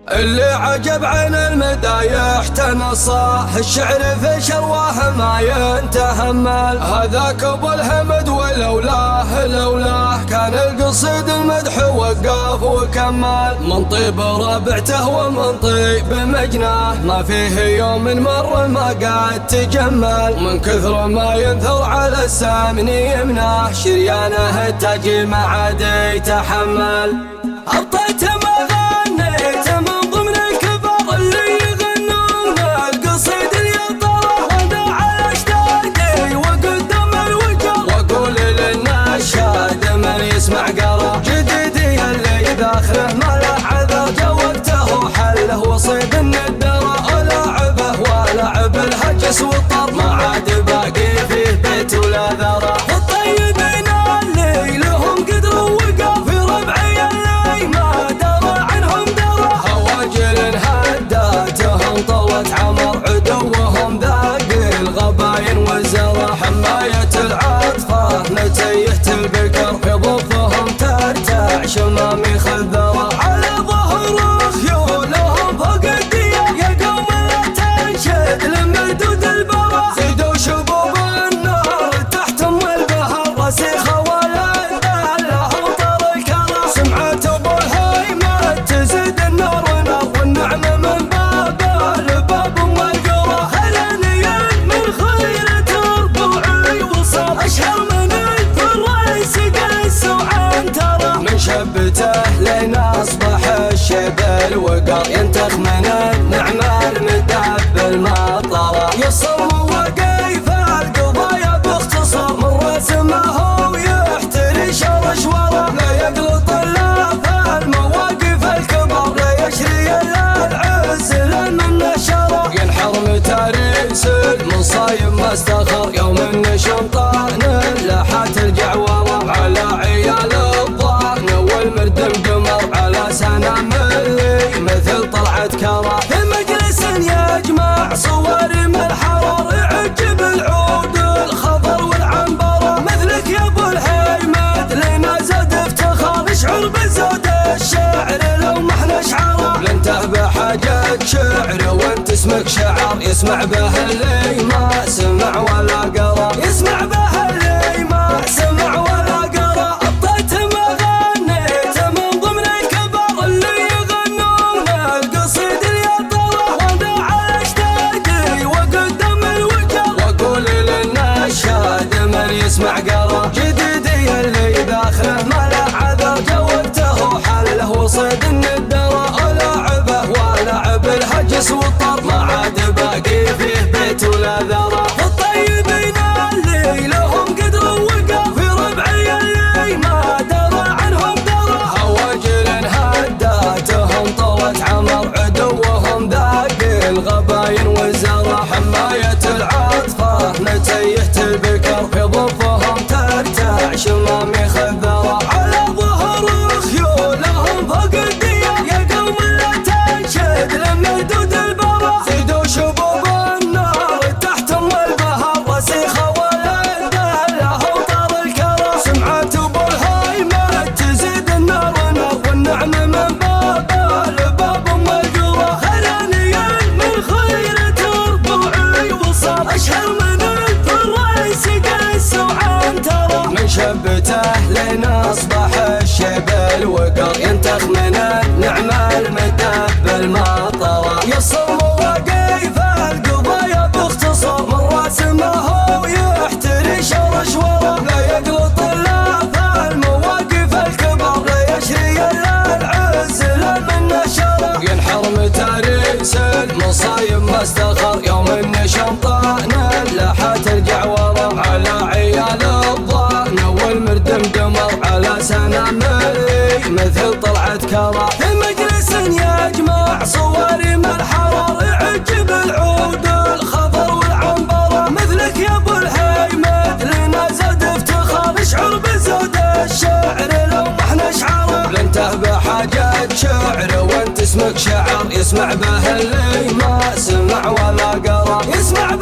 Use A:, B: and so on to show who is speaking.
A: اللي عجب عن المدايح تنصاح الشعر في شرواه ما ينتهمل. هذاك ابو الحمد ولولاه كان القصيد المدح وقف وكمل. من طيب ربعته ومن طيب مجناه ما فيه يوم مر ما قد تجمل. من كثر ما ينثر على السامن يمناه شريانه التاج ما عاد يتحمل. أبطيت ما غنيت من ضمن الكبار اللي يغنون القصيد اليطرة وانا على اشتاقي وقدام الوجر. واقول للنشاد من يسمع قرا جديدي اللي داخله ما له عذر. جوقته حله وصيد الندرة ولعبه ولعب الهجس والطر ما عاد باقي فيه بيت ولا ذرة. الطيبين اللي لهم قدر وقف في ربعي اللي ما درى عنهم درى. هواجل هداتهم طوت عمر عدوهم ذاق الغباين والزرع. حماية العاطفة نتيهة البكر في ضفهم ترتع شمامي خذرة. على ظهر خيولهم فوق الدية يا قوم لا تنشد لمردود البرى. زيدوا شبوب النار تحتم البهر رسيخة ولا لهم طر الكرى. سمعة ابو الهيمة تزيد النار نار والنعمة من باب الباب والقرى. هلانيين من خيرة ربوعي وصل اشهر من الفريس قيس وعنترة. من شبته لين اصبح الشبل وقر ينتخ من النعمة المدب المطرة. يصم وقيف القضايا باختصار من رسمه يحتري شرش ورا. لا يقلط الا في المواقف الكبر لا يشري الا العز لمن نشره. ينحر متاريس المصايب ما استخر يوم النشم طعن لاحات الجعوره. على عيال الضان والمردم قمر على سنام اللي مثل طلعة كرة. في مجلس يجمع صور من الحرر يعجب العود الخضر والعنبرة. مثلك يا ابو الحيمد لنا زاد افتخار نشعر بزود الشعر لو ما احنا اشعاره. لنته بحاجة شعر وانت اسمك شعر يسمع به اللي ما سمع ولا قرا. يسمع به اللي ما سمع ولا قرا. أبطيت ما غنيت من ضمن الكبار اللي يغنون القصيد اليطرة وانا على اشتاقي وقدام الوجر. واقول للنشاد من يسمع قرا جديدي اللي داخله ما له عذر. جوقته حله وصيد الندرة ولعبه ولعب الهجس والطر ما عاد باقي فيه بيت ولا ذرة. الطيبين اللي لهم قدر وقف في ربعي اللي ما درى عنهم درى. هواجل هداتهم طوت عمر عدوهم ذاق الغباين والزرع. حماية العاطفة نتيهة البكر في ضفهم ترتع شمامي خذرة. على ظهر خيولهم فوق الدية يا قوم لا تنشد لمردود البرى. زيدوا شبوب النار تحتم البهر رسيخة ولا لهم طر الكرى. سمعة ابو الهيمة تزيد النار نار والنعمة من باب الباب والقرى. هلانيين من خيرة ربوعي وصل اشهر من الفريس قيس وعنترة. من شبته لين اصبح الشبل وقر ينتخ من النعمة المدب المطرة. يصم وقيف القضايا باختصار من رسمه يحتري شرش ورا. لا يقلط الا في المواقف الكبر لا يشري الا العز لمن نشره. ينحر متاريس المصايب ما استخر يوم النشم طعن لاحات الجعوره. على عيال الضان والمردم قمر على سنام اللي مثل طلعة كرة. في مجلس يجمع صور من الحرر يعجب العود الخضر والعنبرة. مثلك يا ابو الحيمد لنا زاد افتخار نشعر بزود الشعر لو ما احنا اشعاره. لنته بحاجة شعر وانت اسمك شعر يسمع به اللي ما سمع ولا قرا. يسمع